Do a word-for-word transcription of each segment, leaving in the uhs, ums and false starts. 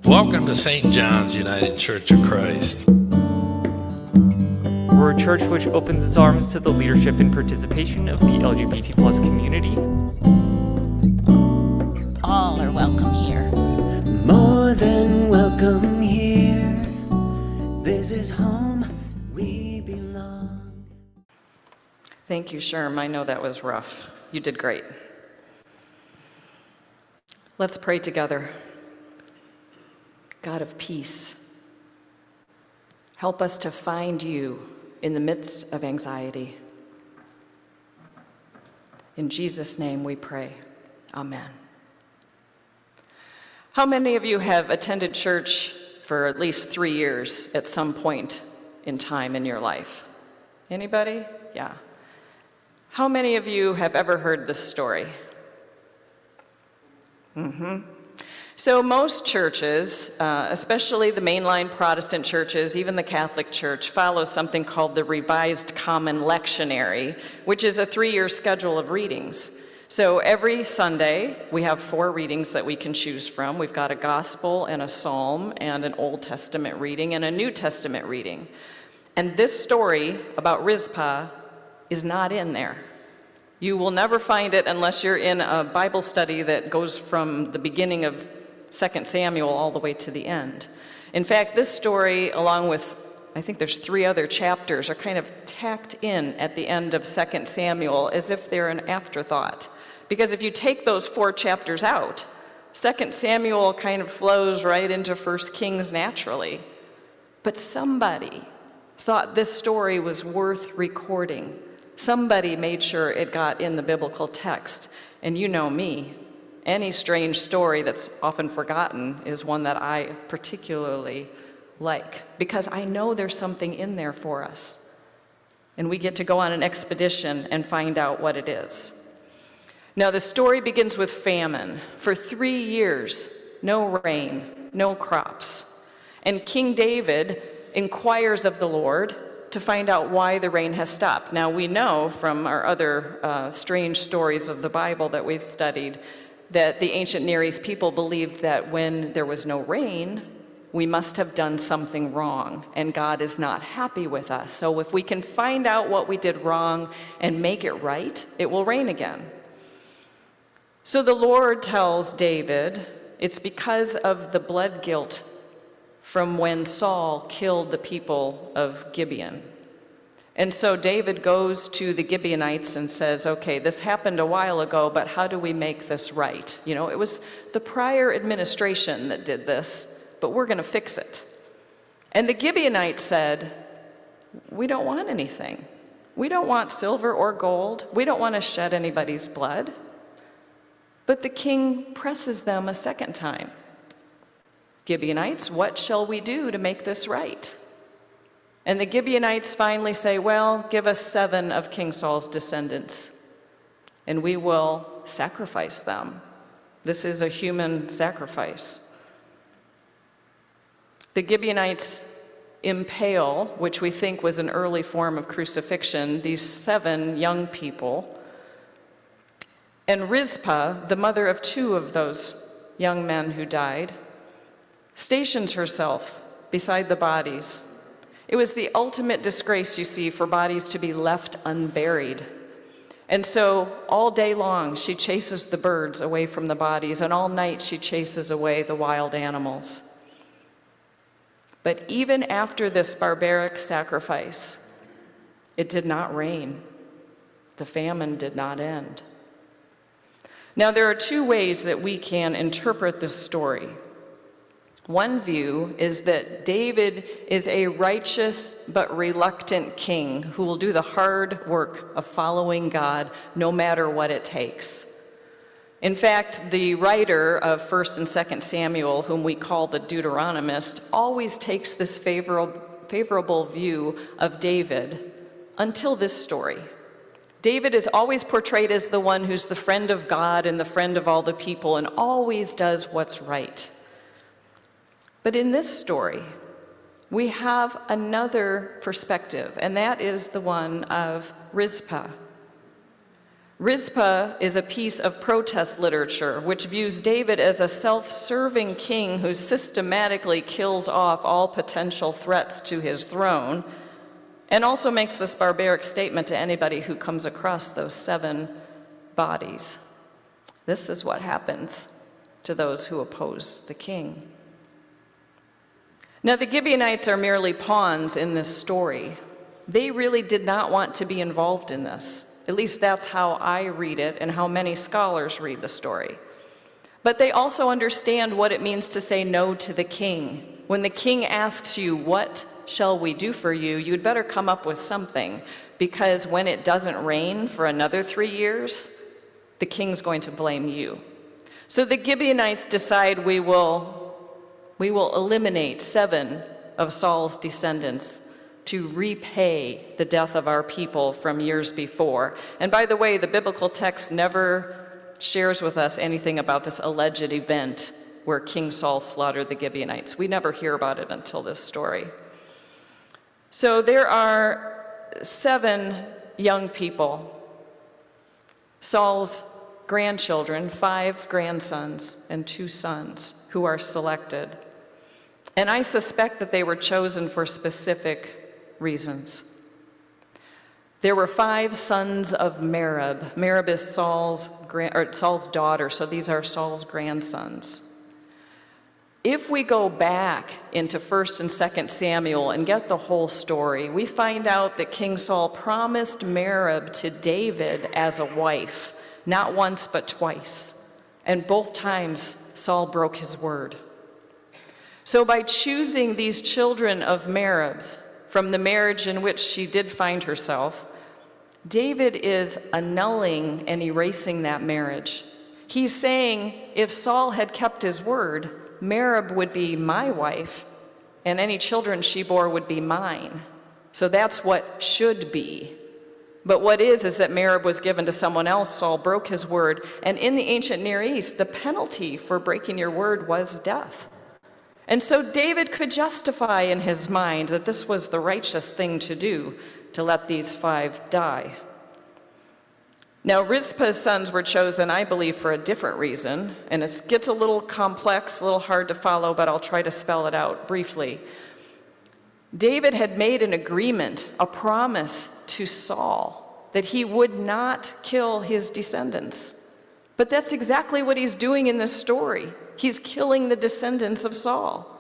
Welcome to Saint John's United Church of Christ. We're a church which opens its arms to the leadership and participation of the L G B T plus community. All are welcome here. More than welcome here. This is home, we belong. Thank you, Sherm. I know that was rough. You did great. Let's pray together. God of peace, help us to find you in the midst of anxiety. In Jesus' name we pray. Amen. How many of you have attended church for at least three years at some point in time in your life? Anybody? Yeah. How many of you have ever heard this story? Mm-hmm. So most churches, uh, especially the mainline Protestant churches, even the Catholic Church, follow something called the Revised Common Lectionary, which is a three-year schedule of readings. So every Sunday, we have four readings that we can choose from. We've got a gospel and a psalm and an Old Testament reading and a New Testament reading. And this story about Rizpah is not in there. You will never find it unless you're in a Bible study that goes from the beginning of Second Samuel all the way to the end. In fact, this story, along with, I think there's three other chapters, are kind of tacked in at the end of Second Samuel as if they're an afterthought. Because if you take those four chapters out, Second Samuel kind of flows right into First Kings naturally. But somebody thought this story was worth recording. Somebody made sure it got in the biblical text. And you know me. Any strange story that's often forgotten is one that I particularly like, because I know there's something in there for us. And we get to go on an expedition and find out what it is. Now, the story begins with famine. For three years, no rain, no crops. And King David inquires of the Lord to find out why the rain has stopped. Now, we know from our other uh, strange stories of the Bible that we've studied that the ancient Near East people believed that when there was no rain, we must have done something wrong, and God is not happy with us. So if we can find out what we did wrong and make it right, it will rain again. So the Lord tells David it's because of the blood guilt from when Saul killed the people of Gibeon. And so David goes to the Gibeonites and says, okay, this happened a while ago, but how do we make this right? You know, it was the prior administration that did this, but we're going to fix it. And the Gibeonites said, we don't want anything. We don't want silver or gold. We don't want to shed anybody's blood. But the king presses them a second time. Gibeonites, what shall we do to make this right? And the Gibeonites finally say, well, give us seven of King Saul's descendants, and we will sacrifice them. This is a human sacrifice. The Gibeonites impale, which we think was an early form of crucifixion, these seven young people. And Rizpah, the mother of two of those young men who died, stations herself beside the bodies. It was the ultimate disgrace, you see, for bodies to be left unburied. And so all day long, she chases the birds away from the bodies, and all night she chases away the wild animals. But even after this barbaric sacrifice, it did not rain. The famine did not end. Now, there are two ways that we can interpret this story. One view is that David is a righteous but reluctant king who will do the hard work of following God no matter what it takes. In fact, the writer of First and Second Samuel, whom we call the Deuteronomist, always takes this favorable, favorable view of David until this story. David is always portrayed as the one who's the friend of God and the friend of all the people and always does what's right. But in this story, we have another perspective, and that is the one of Rizpah. Rizpah is a piece of protest literature which views David as a self-serving king who systematically kills off all potential threats to his throne, and also makes this barbaric statement to anybody who comes across those seven bodies. This is what happens to those who oppose the king. Now, the Gibeonites are merely pawns in this story. They really did not want to be involved in this. At least that's how I read it and how many scholars read the story. But they also understand what it means to say no to the king. When the king asks you, "What shall we do for you?" you'd better come up with something, because when it doesn't rain for another three years, the king's going to blame you. So the Gibeonites decide we will, we will eliminate seven of Saul's descendants to repay the death of our people from years before. And by the way, the biblical text never shares with us anything about this alleged event where King Saul slaughtered the Gibeonites. We never hear about it until this story. So there are seven young people, Saul's grandchildren, five grandsons and two sons, who are selected. And I suspect that they were chosen for specific reasons. There were five sons of Merab. Merab is Saul's, or Saul's daughter, so these are Saul's grandsons. If we go back into First and Second Samuel and get the whole story, we find out that King Saul promised Merab to David as a wife, not once but twice. And both times, Saul broke his word. So by choosing these children of Merab's from the marriage in which she did find herself, David is annulling and erasing that marriage. He's saying, if Saul had kept his word, Merab would be my wife, and any children she bore would be mine. So that's what should be. But what is, is that Merab was given to someone else. Saul broke his word, and in the ancient Near East, the penalty for breaking your word was death. And so David could justify in his mind that this was the righteous thing to do, to let these five die. Now, Rizpah's sons were chosen, I believe, for a different reason, and it gets a little complex, a little hard to follow, but I'll try to spell it out briefly. David had made an agreement, a promise to Saul, that he would not kill his descendants. But that's exactly what he's doing in this story. He's killing the descendants of Saul.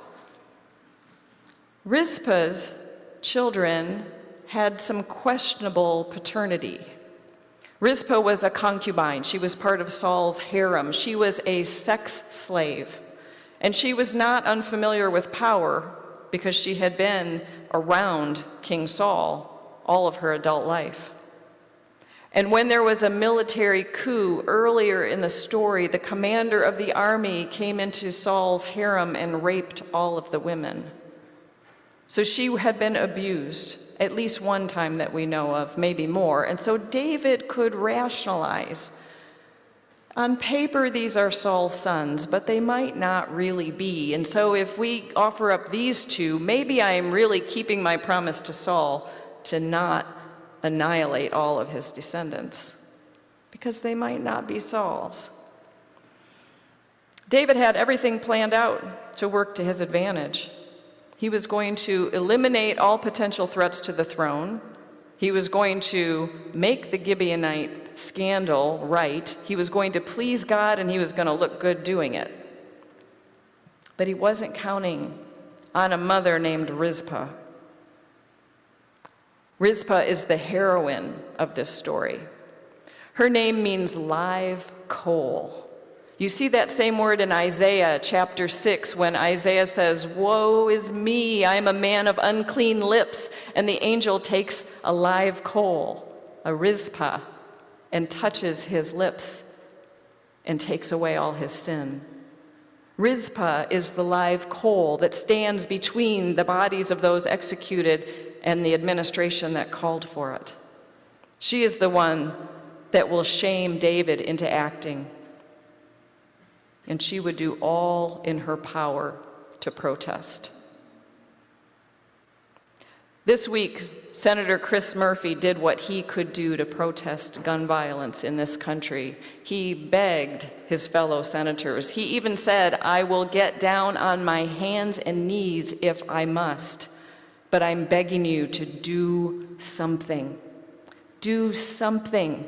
Rizpah's children had some questionable paternity. Rizpah was a concubine. She was part of Saul's harem. She was a sex slave. And she was not unfamiliar with power because she had been around King Saul all of her adult life. And when there was a military coup earlier in the story, the commander of the army came into Saul's harem and raped all of the women. So she had been abused at least one time that we know of, maybe more. And so David could rationalize, on paper, these are Saul's sons, but they might not really be. And so if we offer up these two, maybe I am really keeping my promise to Saul to not annihilate all of his descendants, because they might not be Saul's. David had everything planned out to work to his advantage. He was going to eliminate all potential threats to the throne. He was going to make the Gibeonite scandal right. He was going to please God, and he was going to look good doing it. But he wasn't counting on a mother named Rizpah. Rizpah is the heroine of this story. Her name means live coal. You see that same word in Isaiah chapter six when Isaiah says, "Woe is me, I am a man of unclean lips," and the angel takes a live coal, a Rizpah, and touches his lips and takes away all his sin. Rizpah is the live coal that stands between the bodies of those executed and the administration that called for it. She is the one that will shame David into acting. And she would do all in her power to protest. This week, Senator Chris Murphy did what he could do to protest gun violence in this country. He begged his fellow senators. He even said, "I will get down on my hands and knees if I must, but I'm begging you to do something. Do something."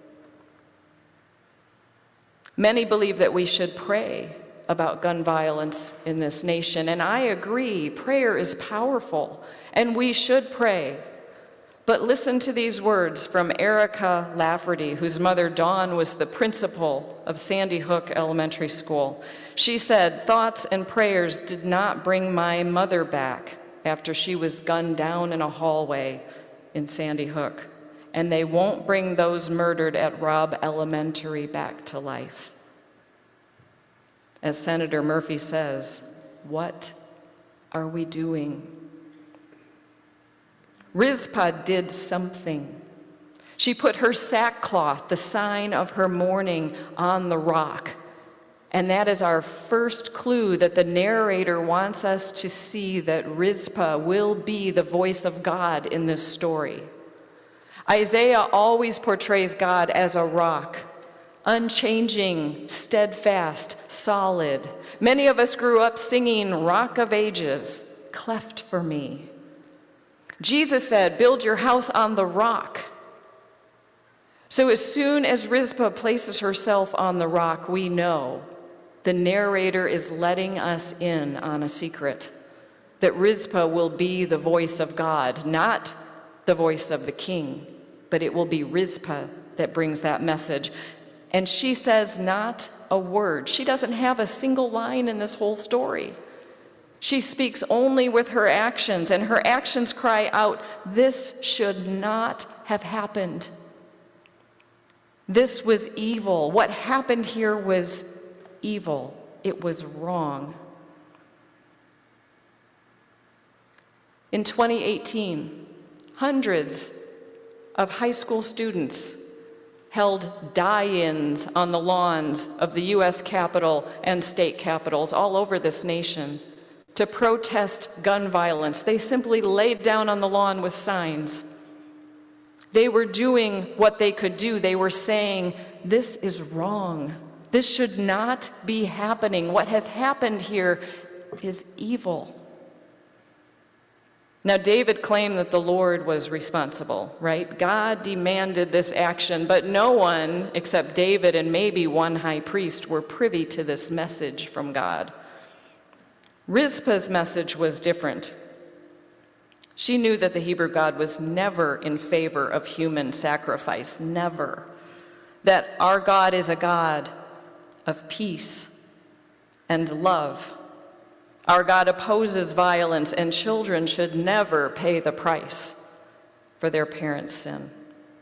Many believe that we should pray about gun violence in this nation, and I agree, prayer is powerful, and we should pray. But listen to these words from Erica Lafferty, whose mother Dawn was the principal of Sandy Hook Elementary School. She said, "Thoughts and prayers did not bring my mother back after she was gunned down in a hallway in Sandy Hook, and they won't bring those murdered at Robb Elementary back to life." As Senator Murphy says, what are we doing? Rizpah did something. She put her sackcloth, the sign of her mourning, on the rock. And that is our first clue that the narrator wants us to see that Rizpah will be the voice of God in this story. Isaiah always portrays God as a rock, unchanging, steadfast, solid. Many of us grew up singing Rock of Ages, cleft for me. Jesus said, "Build your house on the rock." So as soon as Rizpah places herself on the rock, we know the narrator is letting us in on a secret, that Rizpah will be the voice of God, not the voice of the king, but it will be Rizpah that brings that message. And she says not a word. She doesn't have a single line in this whole story. She speaks only with her actions, and her actions cry out, "This should not have happened. This was evil. What happened here was evil. It was wrong." In twenty eighteen, hundreds of high school students held die-ins on the lawns of the U S Capitol and state capitals all over this nation to protest gun violence. They simply laid down on the lawn with signs. They were doing what they could do. They were saying, "This is wrong. This should not be happening. What has happened here is evil." Now, David claimed that the Lord was responsible, right? God demanded this action, but no one except David and maybe one high priest were privy to this message from God. Rizpah's message was different. She knew that the Hebrew God was never in favor of human sacrifice, never. That our God is a God of peace and love. Our God opposes violence, and children should never pay the price for their parents' sin.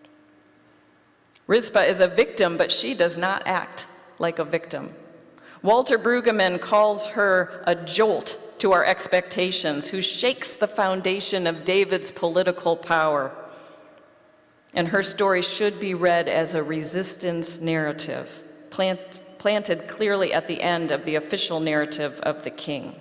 Rizpah is a victim, but she does not act like a victim. Walter Brueggemann calls her a jolt to our expectations, who shakes the foundation of David's political power. And her story should be read as a resistance narrative, plant, planted clearly at the end of the official narrative of the king.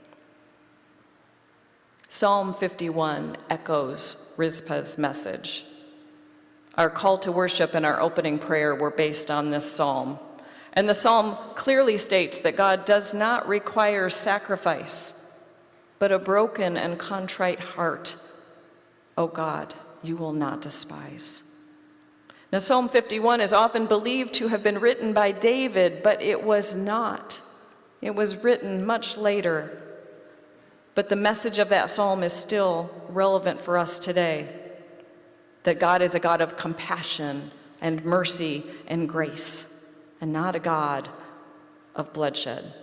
Psalm fifty-one echoes Rizpah's message. Our call to worship and our opening prayer were based on this psalm. And the psalm clearly states that God does not require sacrifice, but a broken and contrite heart, O God, you will not despise. Now, Psalm fifty-one is often believed to have been written by David, but it was not. It was written much later. But the message of that psalm is still relevant for us today, that God is a God of compassion and mercy and grace, and not a God of bloodshed.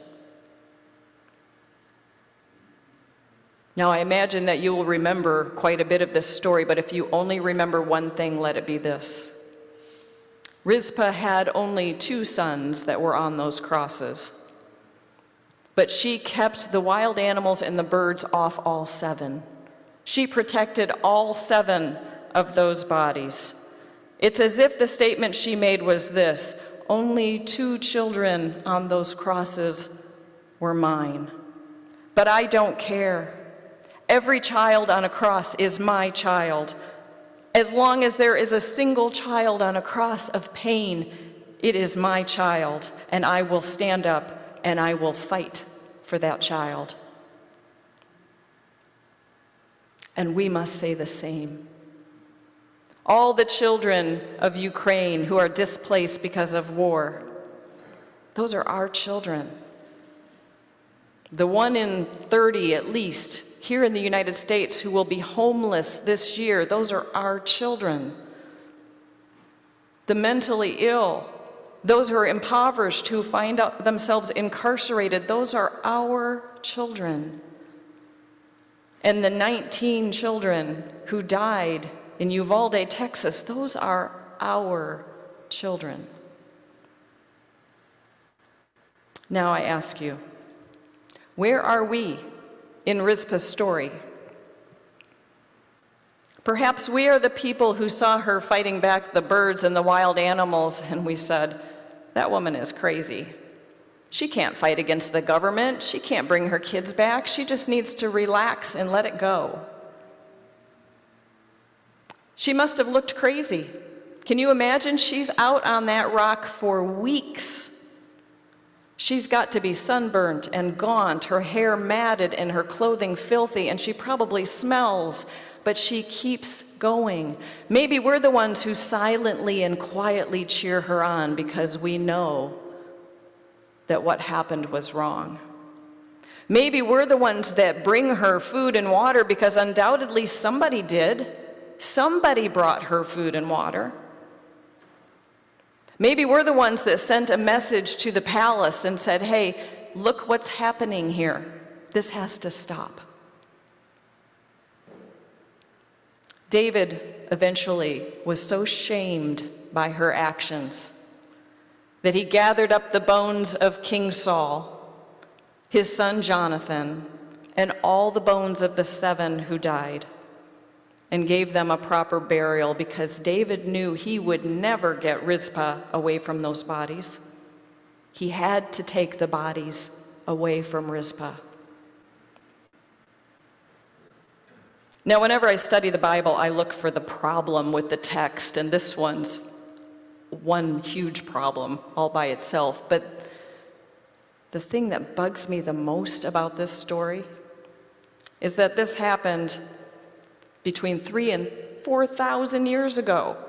Now, I imagine that you will remember quite a bit of this story, but if you only remember one thing, let it be this. Rizpah had only two sons that were on those crosses, but she kept the wild animals and the birds off all seven. She protected all seven of those bodies. It's as if the statement she made was this: only two children on those crosses were mine, but I don't care. Every child on a cross is my child. As long as there is a single child on a cross of pain, it is my child, and I will stand up and I will fight for that child. And we must say the same. All the children of Ukraine who are displaced because of war, those are our children. The one in thirty at least here in the United States who will be homeless this year, those are our children. The mentally ill, those who are impoverished, who find out themselves incarcerated, those are our children. And the nineteen children who died in Uvalde, Texas, those are our children. Now I ask you, where are we in Rizpah's story? Perhaps we are the people who saw her fighting back the birds and the wild animals, and we said, that woman is crazy. She can't fight against the government. She can't bring her kids back. She just needs to relax and let it go. She must have looked crazy. Can you imagine? She's out on that rock for weeks. She's got to be sunburnt and gaunt, her hair matted and her clothing filthy, and she probably smells, but she keeps going. Maybe we're the ones who silently and quietly cheer her on because we know that what happened was wrong. Maybe we're the ones that bring her food and water because undoubtedly somebody did. Somebody brought her food and water. Maybe we're the ones that sent a message to the palace and said, hey, look what's happening here. This has to stop. David eventually was so shamed by her actions that he gathered up the bones of King Saul, his son Jonathan, and all the bones of the seven who died, and gave them a proper burial because David knew he would never get Rizpah away from those bodies. He had to take the bodies away from Rizpah. Now, whenever I study the Bible, I look for the problem with the text, and this one's one huge problem all by itself. But the thing that bugs me the most about this story is that this happened between three and four thousand years ago.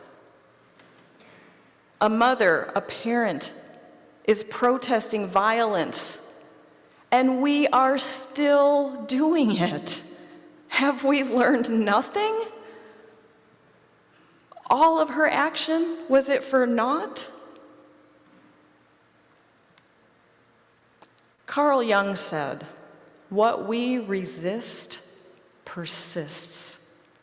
A mother, a parent, is protesting violence, and we are still doing it. Have we learned nothing? All of her action, was it for naught? Carl Jung said, what we resist persists.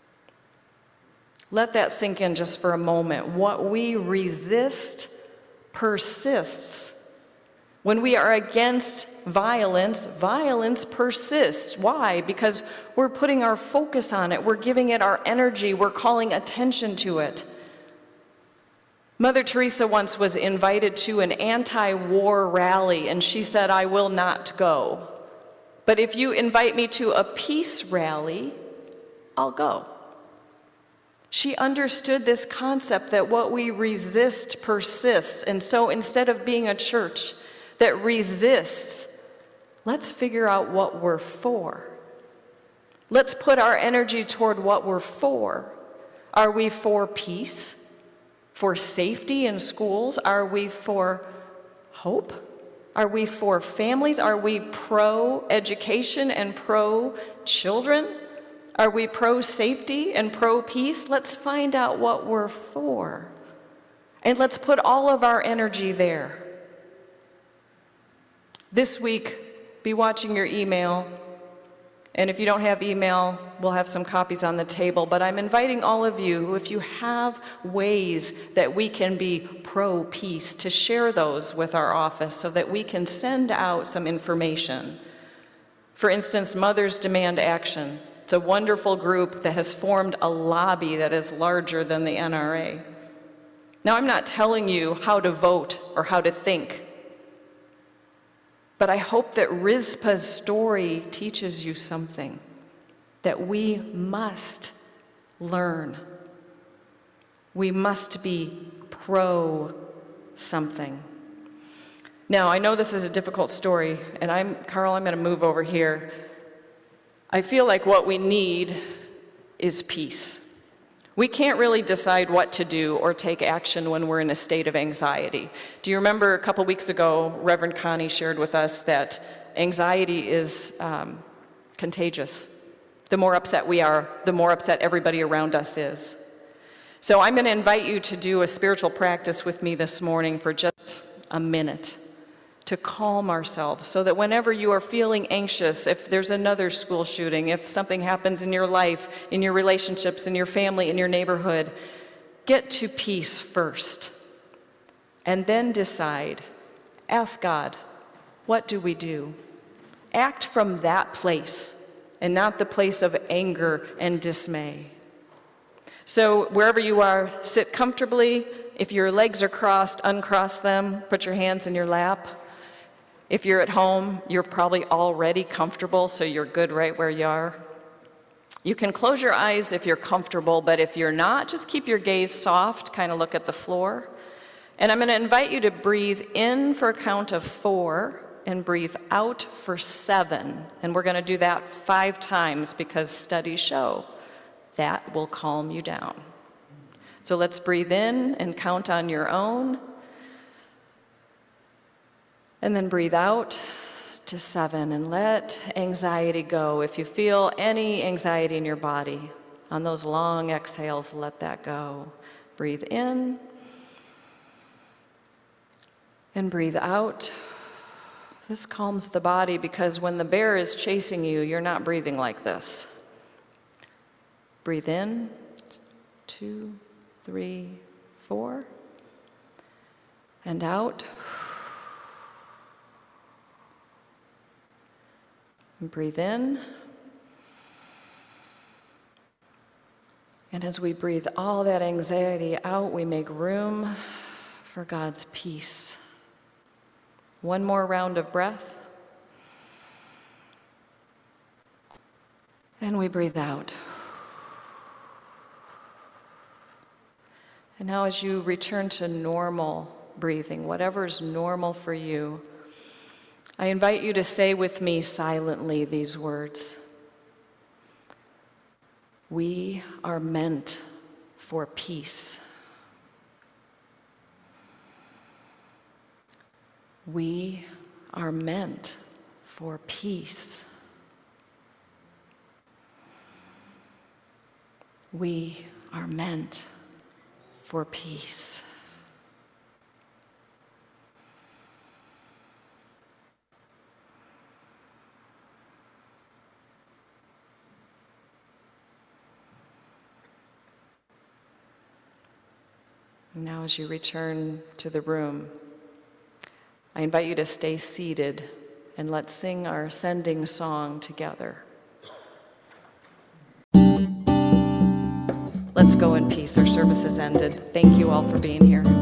Let that sink in just for a moment. What we resist persists. When we are against violence, violence persists. Why? Because we're putting our focus on it. We're giving it our energy. We're calling attention to it. Mother Teresa once was invited to an anti-war rally, and she said, I will not go. But if you invite me to a peace rally, I'll go. She understood this concept that what we resist persists. And so instead of being a church that resists, let's figure out what we're for. Let's put our energy toward what we're for. Are we for peace? For safety in schools? Are we for hope? Are we for families? Are we pro-education and pro-children? Are we pro-safety and pro-peace? Let's find out what we're for. And let's put all of our energy there. This week, be watching your email. And if you don't have email, we'll have some copies on the table. But I'm inviting all of you, if you have ways that we can be pro-peace, to share those with our office so that we can send out some information. For instance, Mothers Demand Action. It's a wonderful group that has formed a lobby that is larger than the N R A. Now, I'm not telling you how to vote or how to think, but I hope that Rizpah's story teaches you something. that we must learn. We must be pro something. Now, I know this is a difficult story, and I'm, Carl, I'm going to move over here. I feel like what we need is peace. We can't really decide what to do or take action when we're in a state of anxiety. Do you remember a couple weeks ago, Reverend Connie shared with us that anxiety is um, contagious. The more upset we are, the more upset everybody around us is. So I'm going to invite you to do a spiritual practice with me this morning for just a minute, to calm ourselves so that whenever you are feeling anxious, if there's another school shooting, if something happens in your life, in your relationships, in your family, in your neighborhood, get to peace first. And then decide, ask God, what do we do? Act from that place and not the place of anger and dismay. So wherever you are, sit comfortably. If your legs are crossed, uncross them, put your hands in your lap. If you're at home, you're probably already comfortable, so you're good right where you are. You can close your eyes if you're comfortable, but if you're not, just keep your gaze soft, kind of look at the floor. And I'm going to invite you to breathe in for a count of four and breathe out for seven. And we're going to do that five times because studies show that will calm you down. So let's breathe in and count on your own. And then breathe out to seven and let anxiety go. If you feel any anxiety in your body, on those long exhales, let that go. Breathe in and breathe out. This calms the body because when the bear is chasing you, you're not breathing like this. Breathe in, two, three, four, and out. And breathe in. And as we breathe all that anxiety out, we make room for God's peace. One more round of breath. And we breathe out. And now as you return to normal breathing, whatever is normal for you, I invite you to say with me silently these words. We are meant for peace. We are meant for peace. We are meant for peace. Now, as you return to the room, I invite you to stay seated and let's sing our ascending song together. Let's go in peace. Our service has ended. Thank you all for being here.